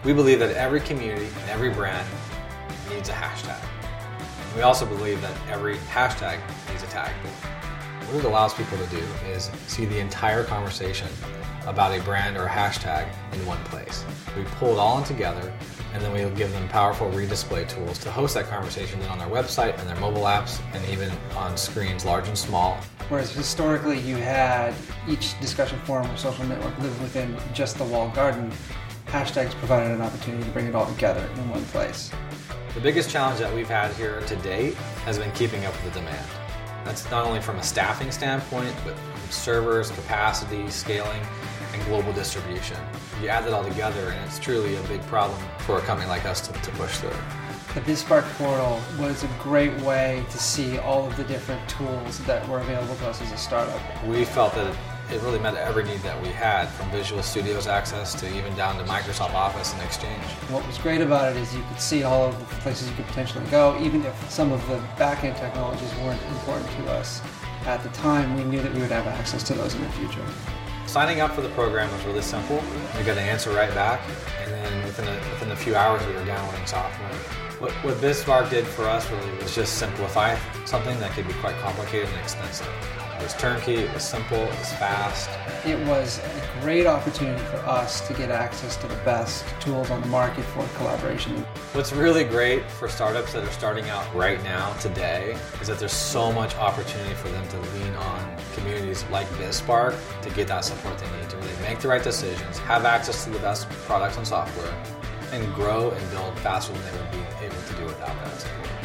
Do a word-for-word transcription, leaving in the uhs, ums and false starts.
We believe that every community and every brand needs a hashtag. We also believe that every hashtag needs a tag. What it allows people to do is see the entire conversation about a brand or a hashtag in one place. We pull it all in together, and then we'll give them powerful redisplay tools to host that conversation then on their website and their mobile apps and even on screens large and small. Whereas historically you had each discussion forum or social network live within just the walled garden, hashtags provided an opportunity to bring it all together in one place. The biggest challenge that we've had here to date has been keeping up with the demand. That's not only from a staffing standpoint, but from servers, capacity, scaling, and global distribution. You add that all together and it's truly a big problem for a company like us to, to push through. The BizSpark portal was a great way to see all of the different tools that were available to us as a startup. We felt that it really met every need that we had, from Visual Studio's access to even down to Microsoft Office and Exchange. What was great about it is you could see all of the places you could potentially go, even if some of the back-end technologies weren't important to us. At the time, we knew that we would have access to those in the future. Signing up for the program was really simple. We got an answer right back, and then within a, within a few hours we were downloading software. What, what BizSpark did for us really was just simplify something that could be quite complicated and expensive. It was turnkey, it was simple, it was fast. It was a great opportunity for us to get access to the best tools on the market for collaboration. What's really great for startups that are starting out right now, today, is that there's so much opportunity for them to lean on communities like BizSpark to get that support they need to really make the right decisions, have access to the best products and software, and grow and build faster than they would be able to do without that support.